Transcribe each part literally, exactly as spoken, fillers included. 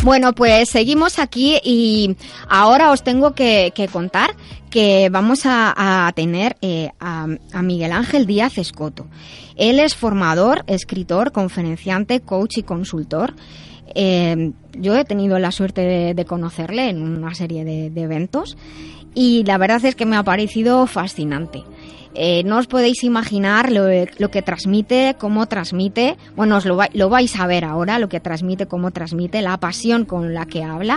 Bueno, pues seguimos aquí y ahora os tengo que, que contar que vamos a, a tener eh, a, a Miguel Ángel Díaz Escoto. Él es formador, escritor, conferenciante, coach y consultor. Eh, yo he tenido la suerte de, de conocerle en una serie de, de eventos y la verdad es que me ha parecido fascinante. Eh, no os podéis imaginar lo, lo que transmite, cómo transmite, bueno, os lo, va, lo vais a ver ahora, lo que transmite, cómo transmite, la pasión con la que habla.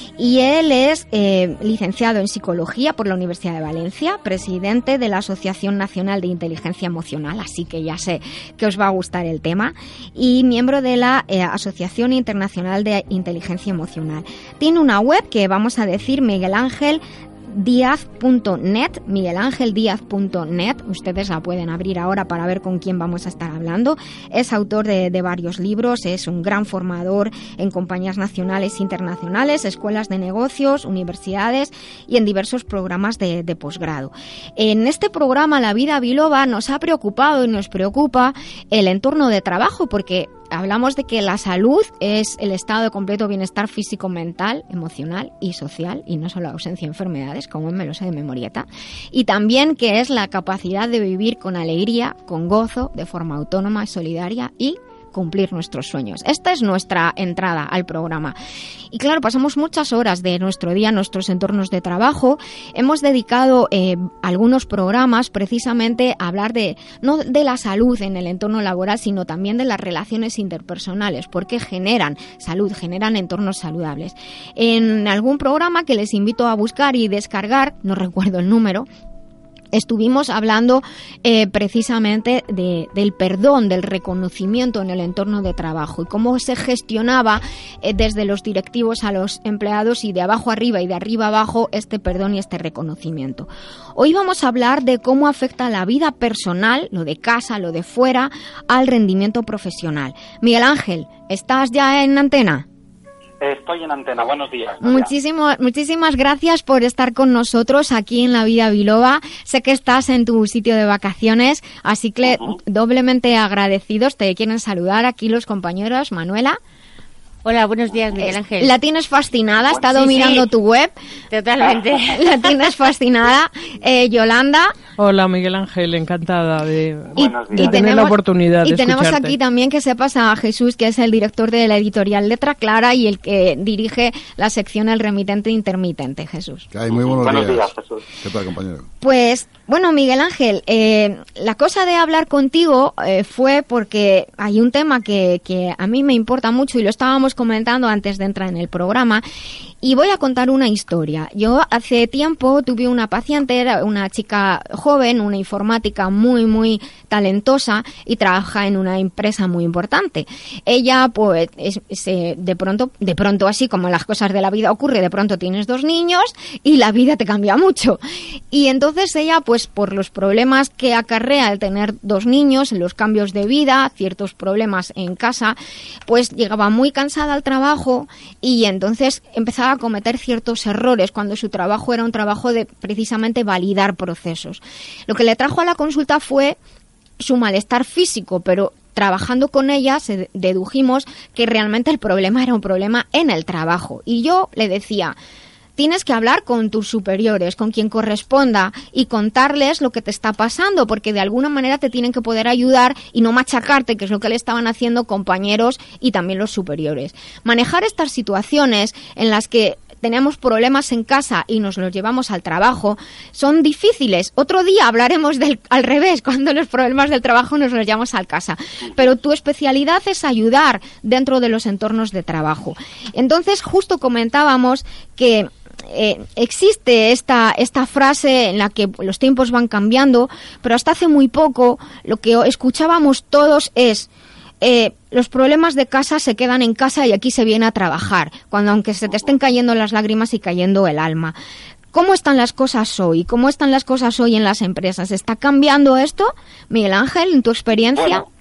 Y él es eh, licenciado en Psicología por la Universidad de Valencia, presidente de la Asociación Nacional de Inteligencia Emocional, así que ya sé que os va a gustar el tema, y miembro de la eh, Asociación Internacional de Inteligencia Emocional. Tiene una web que vamos a decir Miguel Ángel Díaz punto net, Miguel Ángel Díaz punto net, ustedes la pueden abrir ahora para ver con quién vamos a estar hablando. Es autor de, de varios libros, es un gran formador en compañías nacionales e internacionales, escuelas de negocios, universidades y en diversos programas de, de posgrado. En este programa La Vida Biloba nos ha preocupado y nos preocupa el entorno de trabajo, porque hablamos de que la salud es el estado de completo bienestar físico, mental, emocional y social, y no solo ausencia de enfermedades, como me lo sé de memorieta, y también que es la capacidad de vivir con alegría, con gozo, de forma autónoma, solidaria y cumplir nuestros sueños. Esta es nuestra entrada al programa. Y claro, pasamos muchas horas de nuestro día en nuestros entornos de trabajo. Hemos dedicado eh, algunos programas precisamente a hablar de no de la salud en el entorno laboral, sino también de las relaciones interpersonales, porque generan salud, generan entornos saludables. En algún programa que les invito a buscar y descargar, no recuerdo el número, estuvimos hablando eh, precisamente de, del perdón, del reconocimiento en el entorno de trabajo y cómo se gestionaba eh, desde los directivos a los empleados y de abajo arriba y de arriba abajo este perdón y este reconocimiento. Hoy vamos a hablar de cómo afecta la vida personal, lo de casa, lo de fuera, al rendimiento profesional. Miguel Ángel, ¿estás ya en antena? Estoy en antena, buenos días. Muchísimo, muchísimas gracias por estar con nosotros aquí en La Vida Biloba. Sé que estás en tu sitio de vacaciones, así que uh-huh. doblemente agradecidos. Te quieren saludar aquí los compañeros. Manuela. Hola, buenos días, Miguel Ángel. La tienes fascinada, he bueno, estado sí, mirando sí. tu web. Totalmente. La tienes fascinada. Eh, Yolanda. Hola, Miguel Ángel, encantada de, y, de y tener tenemos, la oportunidad de Y tenemos escucharte. aquí también que sepas a Jesús, que es el director de la editorial Letra Clara y el que dirige la sección El Remitente Intermitente. Jesús. ¿Qué hay? Muy buenos, buenos días. días, Jesús. ¿Qué tal, compañero? Pues, bueno, Miguel Ángel, eh, la cosa de hablar contigo eh, fue porque hay un tema que, que a mí me importa mucho y lo estábamos comentando antes de entrar en el programa. Y voy a contar una historia. Yo hace tiempo tuve una paciente, era una chica joven, una informática muy, muy talentosa y trabaja en una empresa muy importante. Ella, pues, es, se, de pronto, de pronto así como las cosas de la vida ocurre, de pronto tienes dos niños y la vida te cambia mucho. Y entonces ella, pues, por los problemas que acarrea el tener dos niños, los cambios de vida, ciertos problemas en casa, pues llegaba muy cansada al trabajo y entonces empezaba a cometer ciertos errores cuando su trabajo era un trabajo de precisamente validar procesos. Lo que le trajo a la consulta fue su malestar físico, pero trabajando con ella se dedujimos que realmente el problema era un problema en el trabajo. Y yo le decía, tienes que hablar con tus superiores, con quien corresponda y contarles lo que te está pasando, porque de alguna manera te tienen que poder ayudar y no machacarte, que es lo que le estaban haciendo compañeros y también los superiores. Manejar estas situaciones en las que tenemos problemas en casa y nos los llevamos al trabajo son difíciles. Otro día hablaremos del al revés, cuando los problemas del trabajo nos los llevamos a casa. Pero tu especialidad es ayudar dentro de los entornos de trabajo. Entonces, justo comentábamos que Eh, existe esta esta frase en la que los tiempos van cambiando, pero hasta hace muy poco lo que escuchábamos todos es eh, los problemas de casa se quedan en casa y aquí se viene a trabajar, cuando aunque se te estén cayendo las lágrimas y cayendo el alma. ¿Cómo están las cosas hoy? ¿Cómo están las cosas hoy en las empresas? ¿Está cambiando esto, Miguel Ángel, en tu experiencia? Bueno,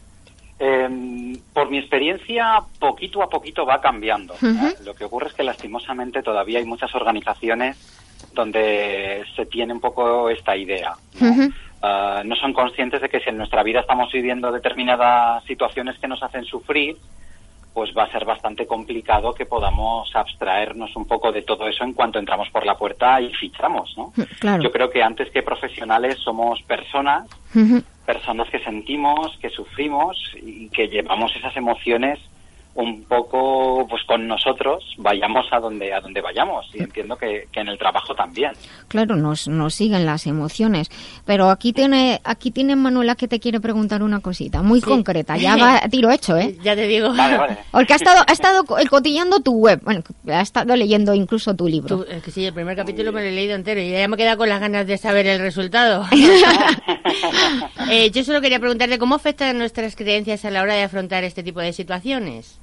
eh, por mi experiencia, poquito a poquito va cambiando. Uh-huh. ¿eh? Lo que ocurre es que lastimosamente todavía hay muchas organizaciones donde se tiene un poco esta idea, ¿no? Uh-huh. Uh, no son conscientes de que si en nuestra vida estamos viviendo determinadas situaciones que nos hacen sufrir, pues va a ser bastante complicado que podamos abstraernos un poco de todo eso en cuanto entramos por la puerta y fichamos, ¿no? Claro. Yo creo que antes que profesionales somos personas, uh-huh. personas que sentimos, que sufrimos y que llevamos esas emociones un poco pues con nosotros, vayamos a donde a donde vayamos, y entiendo que, que en el trabajo también. Claro, nos nos siguen las emociones, pero aquí tiene aquí tiene Manuela que te quiere preguntar una cosita muy sí. concreta, ya va tiro hecho, ¿eh? Ya te digo. Vale, vale. Porque ha estado ha estado cotillando tu web, bueno, ha estado leyendo incluso tu libro. Tú, es que sí, el primer capítulo me lo he leído entero y ya me he quedado con las ganas de saber el resultado. eh, yo solo quería preguntarte cómo afectan nuestras creencias a la hora de afrontar este tipo de situaciones.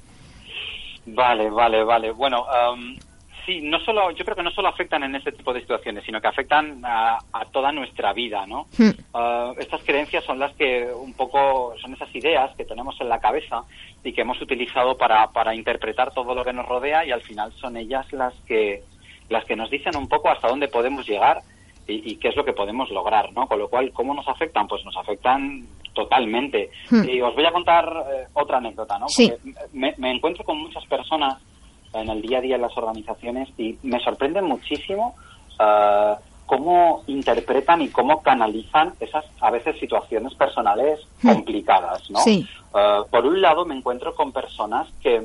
Vale, vale, vale. Bueno, um, sí, no solo, yo creo que no solo afectan en este tipo de situaciones, sino que afectan a, a toda nuestra vida, ¿no? Hmm. Uh, estas creencias son las que un poco, son esas ideas que tenemos en la cabeza y que hemos utilizado para, para interpretar todo lo que nos rodea, y al final son ellas las que, las que nos dicen un poco hasta dónde podemos llegar y, y qué es lo que podemos lograr, ¿no? Con lo cual, ¿cómo nos afectan? Pues nos afectan totalmente. Hmm. Y os voy a contar eh, otra anécdota, ¿no? Sí. Porque me, me encuentro con muchas personas en el día a día en las organizaciones y me sorprende muchísimo uh, cómo interpretan y cómo canalizan esas, a veces, situaciones personales hmm. complicadas, ¿no? Sí. Uh, por un lado, me encuentro con personas que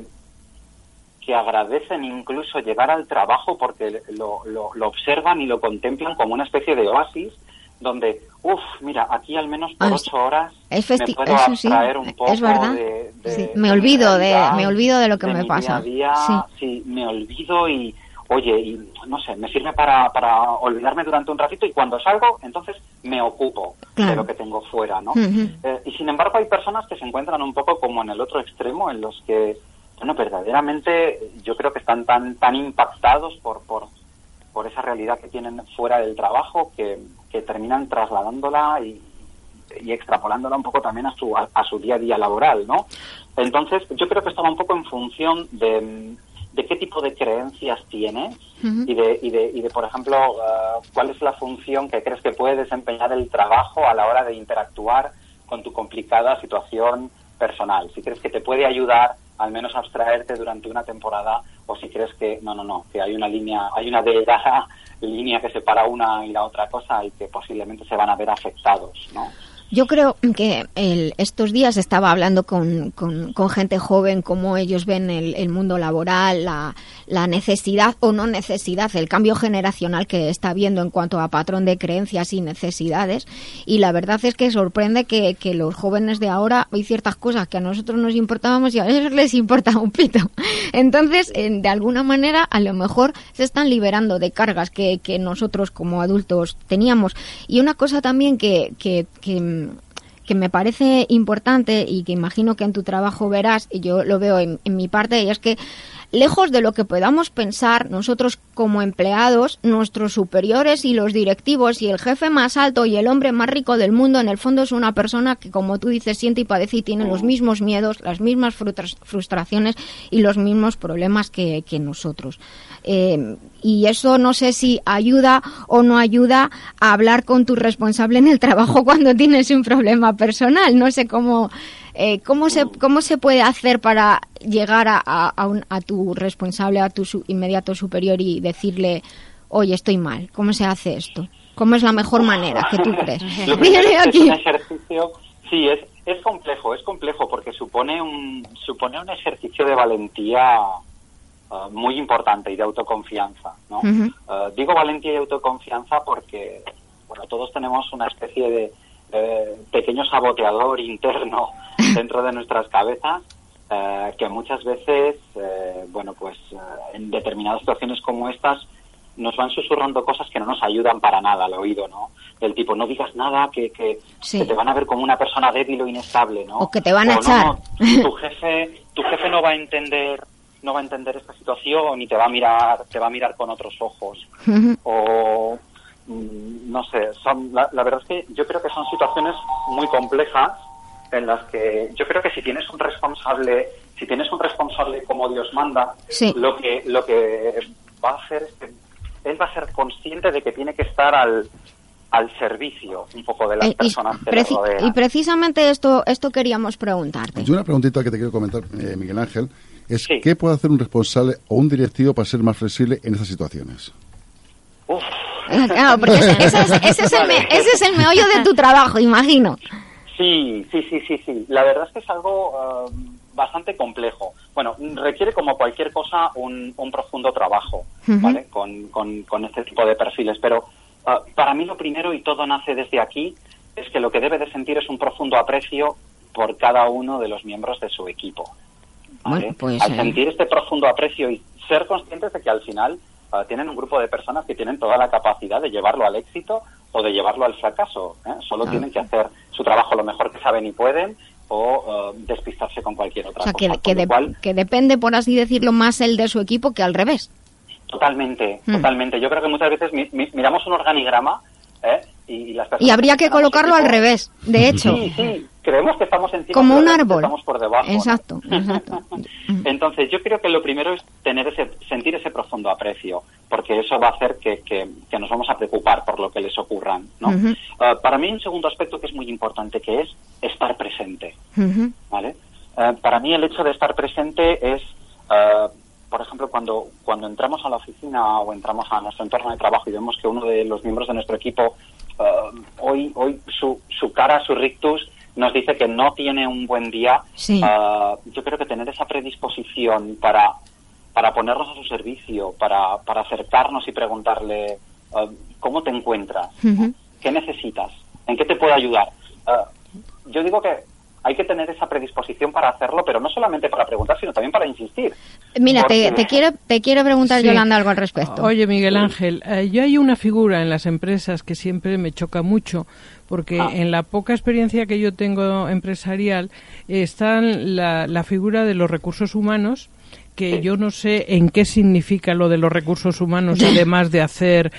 que agradecen incluso llegar al trabajo porque lo, lo, lo observan y lo contemplan como una especie de oasis donde, uff, mira, aquí al menos por ocho horas es festi- me puedo eso abstraer sí, un poco es verdad. de, de, sí. de me olvido de, de me olvido de lo que de me mi pasa. Día a día, sí. sí, me olvido y, oye, y no sé, me sirve para, para olvidarme durante un ratito y cuando salgo, entonces me ocupo claro. de lo que tengo fuera, ¿no? Uh-huh. Eh, y sin embargo hay personas que se encuentran un poco como en el otro extremo, en los que bueno, verdaderamente yo creo que están tan tan impactados por por, por esa realidad que tienen fuera del trabajo que, que terminan trasladándola y, y extrapolándola un poco también a su a, a su día a día laboral, ¿no? Entonces, yo creo que esto va un poco en función de, de qué tipo de creencias tienes uh-huh. y, de, y, de, y de, por ejemplo, uh, cuál es la función que crees que puede desempeñar el trabajo a la hora de interactuar con tu complicada situación personal. Si crees que te puede ayudar al menos abstraerte durante una temporada, o si crees que no, no, no, que hay una línea, hay una delgada línea que separa una y la otra cosa y que posiblemente se van a ver afectados, ¿no? Yo creo que el, estos días estaba hablando con, con, con gente joven, cómo ellos ven el, el mundo laboral, la, la necesidad o no necesidad, el cambio generacional que está habiendo en cuanto a patrón de creencias y necesidades. Y la verdad es que sorprende que, que los jóvenes de ahora hay ciertas cosas que a nosotros nos importábamos y a ellos les importa un pito. Entonces, de alguna manera, a lo mejor se están liberando de cargas que, que nosotros como adultos teníamos. Y una cosa también que, que, que que me parece importante y que imagino que en tu trabajo verás, y yo lo veo en, en mi parte, y es que lejos de lo que podamos pensar nosotros como empleados, nuestros superiores y los directivos y el jefe más alto y el hombre más rico del mundo, en el fondo es una persona que, como tú dices, siente y padece y tiene los mismos miedos, las mismas frustraciones y los mismos problemas que, que nosotros. Eh, y eso no sé si ayuda o no ayuda a hablar con tu responsable en el trabajo cuando tienes un problema personal. No sé cómo... Eh, ¿cómo se cómo se puede hacer para llegar a, a, a, un, a tu responsable, a tu su, inmediato superior y decirle, oye, estoy mal? ¿Cómo se hace esto? ¿Cómo es la mejor manera que tú crees? Lo que es, es un ejercicio, sí, es es complejo, es complejo porque supone un supone un ejercicio de valentía uh, muy importante y de autoconfianza, ¿no? Uh-huh. Uh, digo valentía y autoconfianza porque, bueno, todos tenemos una especie de Eh, pequeño saboteador interno dentro de nuestras cabezas eh, que muchas veces eh, bueno pues eh, en determinadas situaciones como estas nos van susurrando cosas que no nos ayudan para nada al oído, ¿no? Del tipo, no digas nada que, que, sí. que te van a ver como una persona débil o inestable, ¿no? O que te van a o, echar. No, tu jefe tu jefe no va a entender no va a entender esta situación y te va a mirar te va a mirar con otros ojos. Uh-huh. O no sé, son la, la verdad es que yo creo que son situaciones muy complejas en las que yo creo que si tienes un responsable, si tienes un responsable como Dios manda, sí. lo que lo que va a hacer es que él va a ser consciente de que tiene que estar al al servicio un poco de las eh, personas y, que preci- le rodean. Y precisamente esto esto queríamos preguntarte. Yo una preguntita que te quiero comentar, eh, Miguel Ángel. es Sí. ¿qué puede hacer un responsable o un directivo para ser más flexible en estas situaciones? Uf. Claro, porque ese, ese es, ese, es el me, ese es el meollo de tu trabajo, imagino. Sí, sí, sí, sí, sí. La verdad es que es algo uh, bastante complejo. Bueno, requiere como cualquier cosa un, un profundo trabajo, uh-huh. ¿vale? Con, con, con este tipo de perfiles. Pero uh, para mí lo primero, y todo nace desde aquí, es que lo que debe de sentir es un profundo aprecio por cada uno de los miembros de su equipo. ¿Vale? Bueno, pues, Al eh... sentir este profundo aprecio y ser conscientes de que al final uh, tienen un grupo de personas que tienen toda la capacidad de llevarlo al éxito o de llevarlo al fracaso. ¿eh? Solo ah. tienen que hacer su trabajo lo mejor que saben y pueden, o uh, despistarse con cualquier otra o sea, cosa. Que, que, de, cual, que depende, por así decirlo, más el de su equipo que al revés. Totalmente, hmm. totalmente. Yo creo que muchas veces mi, mi, miramos un organigrama ¿eh? y, y las personas... Y habría que colocarlo al revés, de hecho. Sí, sí. Creemos que estamos encima, como un árbol. Estamos por debajo. Exacto, ¿no? exacto. Entonces, yo creo que lo primero es tener ese, sentir ese profundo aprecio, porque eso va a hacer que, que, que nos vamos a preocupar por lo que les ocurran, ¿no? Uh-huh. Uh, para mí, un segundo aspecto que es muy importante, que es estar presente, uh-huh. ¿vale? Uh, para mí, el hecho de estar presente es, uh, por ejemplo, cuando cuando entramos a la oficina o entramos a nuestro entorno de trabajo y vemos que uno de los miembros de nuestro equipo, uh, hoy hoy su, su cara, su rictus, nos dice que no tiene un buen día, sí. uh, yo creo que tener esa predisposición para para ponernos a su servicio, para, para acercarnos y preguntarle uh, ¿cómo te encuentras? Uh-huh. ¿Qué necesitas? ¿En qué te puedo ayudar? Uh, yo digo que hay que tener esa predisposición para hacerlo, pero no solamente para preguntar, sino también para insistir. Mira, porque... te, te quiero te quiero preguntar, sí. Yolanda, algo al respecto. Oye, Miguel Ángel, eh, yo hay una figura en las empresas que siempre me choca mucho, porque ah. en la poca experiencia que yo tengo empresarial eh, está la, la figura de los recursos humanos, que sí. yo no sé en qué significa lo de los recursos humanos, además de hacer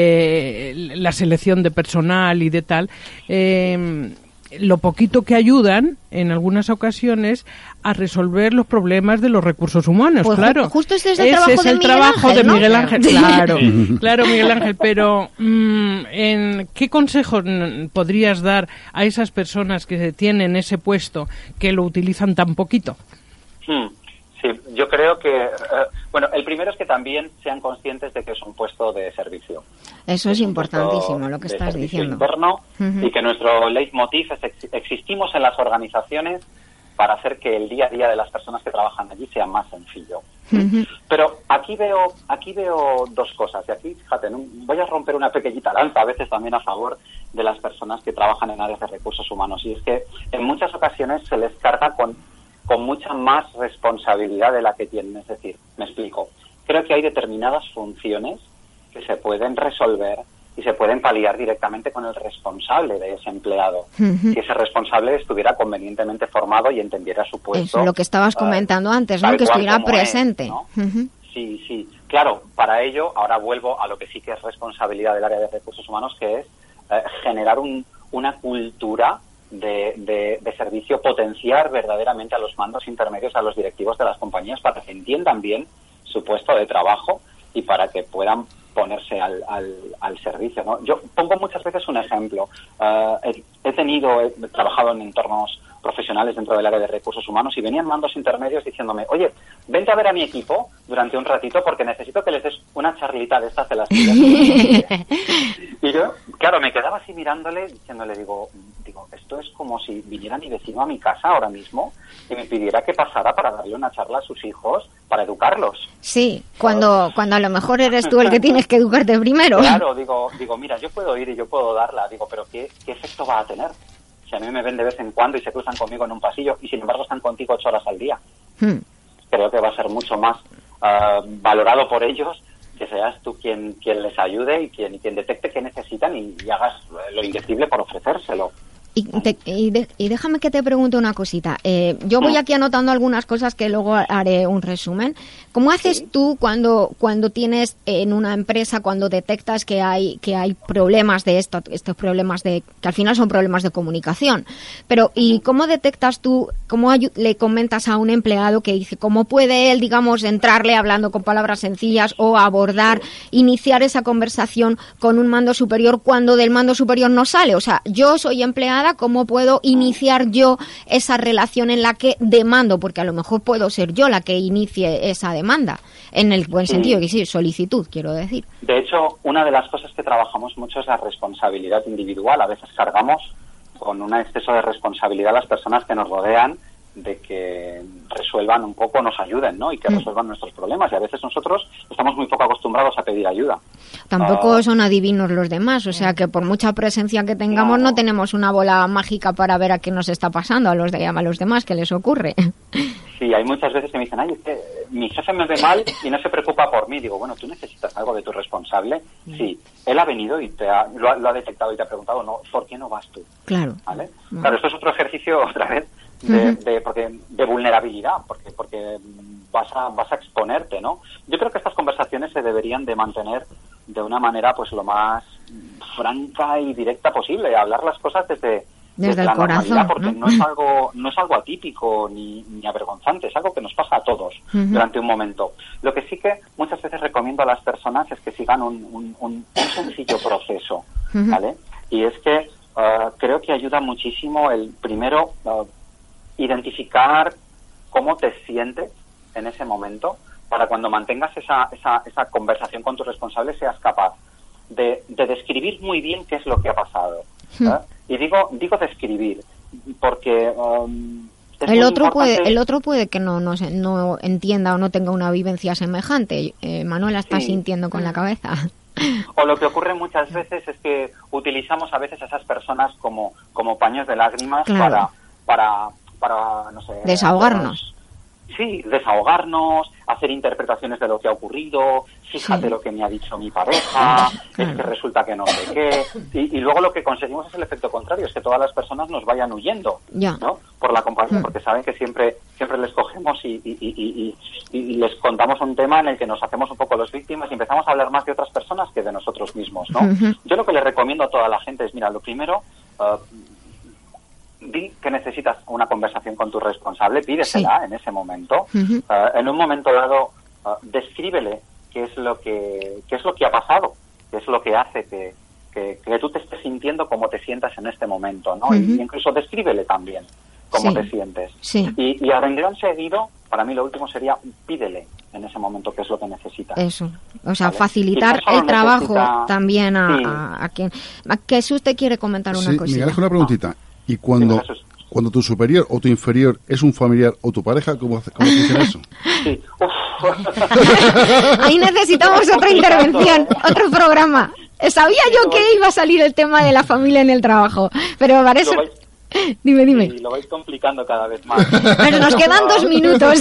eh, la selección de personal y de tal. Eh, lo poquito que ayudan en algunas ocasiones a resolver los problemas de los recursos humanos, pues claro. Justo este es el Ese trabajo, es de, el Miguel trabajo Ángel, de ¿no? Miguel Ángel, claro, claro, Miguel Ángel, pero mmm, ¿en qué consejos podrías dar a esas personas que tienen ese puesto que lo utilizan tan poquito? Hmm. Sí, yo creo que, eh, bueno, el primero es que también sean conscientes de que es un puesto de servicio. Eso es, es importantísimo lo que de estás diciendo. Interno, uh-huh. Y que nuestro leitmotiv es ex- existimos en las organizaciones para hacer que el día a día de las personas que trabajan allí sea más sencillo. Uh-huh. Pero aquí veo aquí veo dos cosas. Y aquí, fíjate, ¿no? Voy a romper una pequeñita lanza, a veces también a favor de las personas que trabajan en áreas de recursos humanos. Y es que en muchas ocasiones se les carga con con mucha más responsabilidad de la que tienen. Es decir, me explico, creo que hay determinadas funciones que se pueden resolver y se pueden paliar directamente con el responsable de ese empleado. Uh-huh. Si ese responsable estuviera convenientemente formado y entendiera su puesto. Eso es lo que estabas comentando uh, antes, ¿no? Que estuviera presente. Es, ¿no? Uh-huh. Sí, sí. Claro, para ello, ahora vuelvo a lo que sí que es responsabilidad del área de recursos humanos, que es eh, generar un, una cultura De, de, de servicio, potenciar verdaderamente a los mandos intermedios, a los directivos de las compañías, para que entiendan bien su puesto de trabajo y para que puedan ponerse al, al, al servicio, ¿no? Yo pongo muchas veces un ejemplo. Uh, he, he tenido, he trabajado en entornos profesionales dentro del área de recursos humanos y venían mandos intermedios diciéndome, oye, vente a ver a mi equipo durante un ratito porque necesito que les des una charlita de estas de las tuyas. Y yo, claro, me quedaba así mirándole, diciéndole, digo, digo, esto es como si viniera mi vecino a mi casa ahora mismo y me pidiera que pasara para darle una charla a sus hijos para educarlos. Sí, cuando cuando a lo mejor eres tú el que tienes que educarte primero. Claro, digo, digo, mira, yo puedo ir y yo puedo darla, digo, pero ¿qué, qué efecto va a tener? Si a mí me ven de vez en cuando y se cruzan conmigo en un pasillo y sin embargo están contigo ocho horas al día. Hmm. Creo que va a ser mucho más uh, valorado por ellos que seas tú quien quien les ayude y quien, quien detecte qué necesitan y, y hagas lo indecible por ofrecérselo. Y, te, y, de, y déjame que te pregunte una cosita. Eh, yo voy aquí anotando algunas cosas que luego haré un resumen. ¿Cómo haces sí. tú cuando cuando tienes en una empresa, cuando detectas que hay que hay problemas de esto, estos problemas de que al final son problemas de comunicación? Pero ¿y cómo detectas tú, cómo ayu- le comentas a un empleado que dice cómo puede él, digamos, entrarle hablando con palabras sencillas o abordar, iniciar esa conversación con un mando superior cuando del mando superior no sale? O sea, yo soy empleado nada, ¿cómo puedo iniciar yo esa relación en la que demando? Porque a lo mejor puedo ser yo la que inicie esa demanda, en el buen sentido, que sí, solicitud, quiero decir. De hecho, una de las cosas que trabajamos mucho es la responsabilidad individual. A veces cargamos con un exceso de responsabilidad a las personas que nos rodean, de que resuelvan un poco, nos ayuden, ¿no? Y que resuelvan nuestros problemas. Y a veces nosotros estamos muy poco acostumbrados a pedir ayuda. Tampoco uh, son adivinos los demás, o sea que por mucha presencia que tengamos no, no tenemos una bola mágica para ver a qué nos está pasando a los, de, a los demás, qué les ocurre. Sí, hay muchas veces que me dicen, ay, es que mi jefe me ve mal y no se preocupa por mí. Digo, bueno, ¿tú necesitas algo de tu responsable? Mm. Sí, él ha venido y te ha, lo, ha, lo ha detectado y te ha preguntado, no, ¿por qué no vas tú? Claro. ¿Vale? Bueno. Claro, esto es otro ejercicio, otra vez, de, uh-huh. de, porque, de vulnerabilidad, porque porque vas a vas a exponerte, ¿no? Yo creo que estas conversaciones se deberían de mantener de una manera pues lo más franca y directa posible, hablar las cosas desde, desde, desde el la corazón, normalidad, porque ¿no? no es algo no es algo atípico ni, ni avergonzante, es algo que nos pasa a todos uh-huh. durante un momento. Lo que sí que muchas veces recomiendo a las personas es que sigan un, un, un, un sencillo proceso, uh-huh. ¿vale? Y es que uh, creo que ayuda muchísimo el primero uh, identificar cómo te sientes en ese momento, para cuando mantengas esa, esa, esa conversación con tu responsable seas capaz de, de describir muy bien qué es lo que ha pasado. ¿eh? Y digo digo describir, porque um, es el muy otro importante... puede el otro puede que no, no, no entienda o no tenga una vivencia semejante. Eh, Manuela está sí. sintiendo con la cabeza. O lo que ocurre muchas veces es que utilizamos a veces a esas personas como, como paños de lágrimas claro. para... para para, no sé... Desahogarnos. Sí, desahogarnos, hacer interpretaciones de lo que ha ocurrido, fíjate sí. lo que me ha dicho mi pareja, es que resulta que no sé qué... Y, y luego lo que conseguimos es el efecto contrario, es que todas las personas nos vayan huyendo, ya. ¿no? Por la compañía, mm. porque saben que siempre siempre les cogemos y, y, y, y, y les contamos un tema en el que nos hacemos un poco los víctimas y empezamos a hablar más de otras personas que de nosotros mismos, ¿no? Uh-huh. Yo lo que les recomiendo a toda la gente es, mira, lo primero... Uh, di que necesitas una conversación con tu responsable, pídesela sí. en ese momento. Uh-huh. Uh, en un momento dado, uh, descríbele qué es lo que qué es lo que ha pasado, qué es lo que hace que, que, que tú te estés sintiendo como te sientas en este momento, ¿no? Uh-huh. Y incluso descríbele también cómo sí. te sientes. Sí. Y, y a renglón seguido, para mí lo último sería pídele en ese momento qué es lo que necesitas. Eso, o sea, ¿vale? Facilitar no el trabajo necesita... también a, sí. a, a quien... A Jesús te quiere comentar una sí, cosita. Miguel, una preguntita. Y cuando, cuando tu superior o tu inferior es un familiar o tu pareja, ¿cómo, cómo funciona eso? Sí. Ahí necesitamos otra intervención, otro programa. Sabía yo que iba a salir el tema de la familia en el trabajo, pero para eso... Dime, dime. Y lo vais complicando cada vez más. Pero nos quedan dos minutos.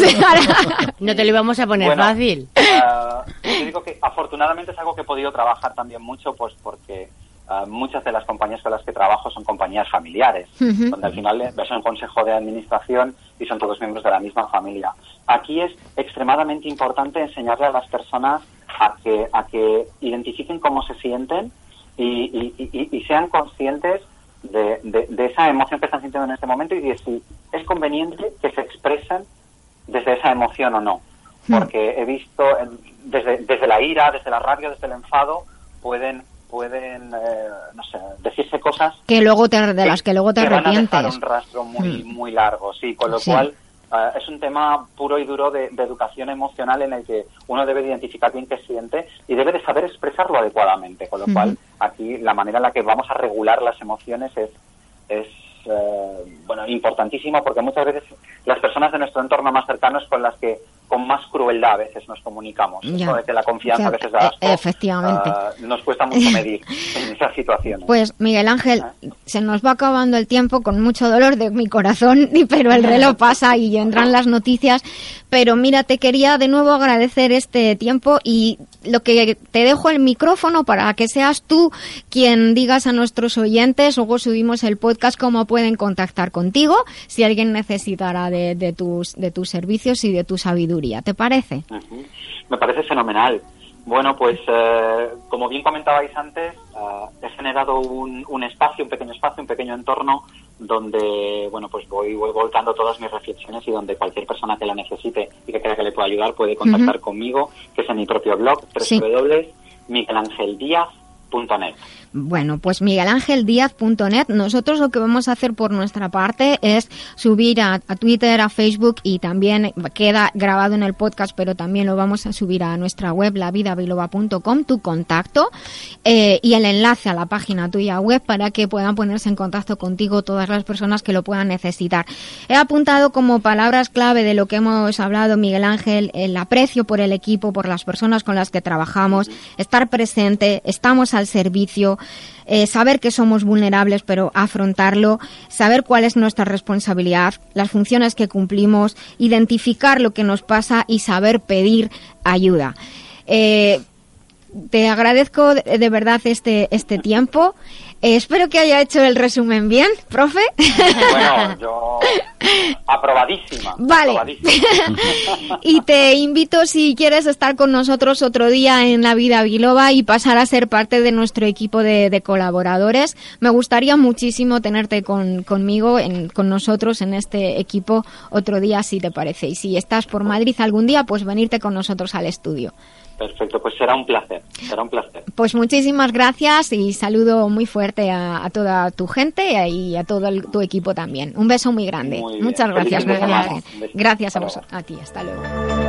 No te lo íbamos a poner bueno, fácil. Uh, yo digo que afortunadamente es algo que he podido trabajar también mucho, pues porque... Uh, muchas de las compañías con las que trabajo son compañías familiares, uh-huh. donde al final ves un consejo de administración y son todos miembros de la misma familia. Aquí es extremadamente importante enseñarle a las personas a que a que identifiquen cómo se sienten y, y, y, y sean conscientes de, de, de esa emoción que están sintiendo en este momento y de si es conveniente que se expresen desde esa emoción o no. Porque he visto desde, desde la ira, desde la rabia, desde el enfado, pueden pueden, eh, no sé, decirse cosas que luego te, de las que luego te que arrepientes. Van a dejar un rastro muy, mm. muy largo, sí, con lo sí. cual uh, es un tema puro y duro de, de educación emocional en el que uno debe de identificar bien qué siente y debe de saber expresarlo adecuadamente, con lo mm. cual aquí la manera en la que vamos a regular las emociones es, es eh, bueno, importantísima, porque muchas veces las personas de nuestro entorno más cercano es con las que con más crueldad a veces nos comunicamos. Eso de que la confianza a veces da asco, efectivamente. Uh, nos cuesta mucho medir en esas situaciones. Pues Miguel Ángel, ¿Eh? se nos va acabando el tiempo con mucho dolor de mi corazón, pero el reloj pasa y entran las noticias. Pero mira, te quería de nuevo agradecer este tiempo y lo que te dejo el micrófono para que seas tú quien digas a nuestros oyentes, luego subimos el podcast, cómo pueden contactar contigo si alguien necesitara de, de tus de tus servicios y de tu sabiduría. ¿Te parece? Uh-huh. Me parece fenomenal. Bueno, pues eh, como bien comentabais antes, uh, he generado un, un espacio, un pequeño espacio, un pequeño entorno donde, bueno, pues voy, voy volcando todas mis reflexiones y donde cualquier persona que la necesite y que crea que le pueda ayudar puede contactar uh-huh. conmigo, que es en mi propio blog, doble u doble u doble u punto miguel ángel díaz punto net. Bueno, pues miguel ángel díaz punto net. Nosotros lo que vamos a hacer por nuestra parte es subir a, a Twitter, a Facebook, y también queda grabado en el podcast, pero también lo vamos a subir a nuestra web, la vida biloba punto com, tu contacto eh, y el enlace a la página tuya web para que puedan ponerse en contacto contigo todas las personas que lo puedan necesitar. He apuntado como palabras clave de lo que hemos hablado, Miguel Ángel, el aprecio por el equipo, por las personas con las que trabajamos, estar presente, estamos al servicio, eh, saber que somos vulnerables pero afrontarlo, saber cuál es nuestra responsabilidad, las funciones que cumplimos, identificar lo que nos pasa y saber pedir ayuda. Eh, te agradezco de, de verdad este, este tiempo. Eh, espero que haya hecho el resumen bien, profe. Bueno, yo aprobadísima. Vale. Aprobadísima. Y te invito, si quieres, estar con nosotros otro día en La Vida Biloba y pasar a ser parte de nuestro equipo de, de colaboradores. Me gustaría muchísimo tenerte con, conmigo, en, con nosotros en este equipo otro día, si te parece. Y si estás por Madrid algún día, pues venirte con nosotros al estudio. Perfecto, pues será un placer, será un placer. Pues muchísimas gracias y saludo muy fuerte a, a toda tu gente y a todo el, tu equipo también. Un beso muy grande. Muy Muchas gracias. Gracias, gracias a vos, a ti. Hasta luego.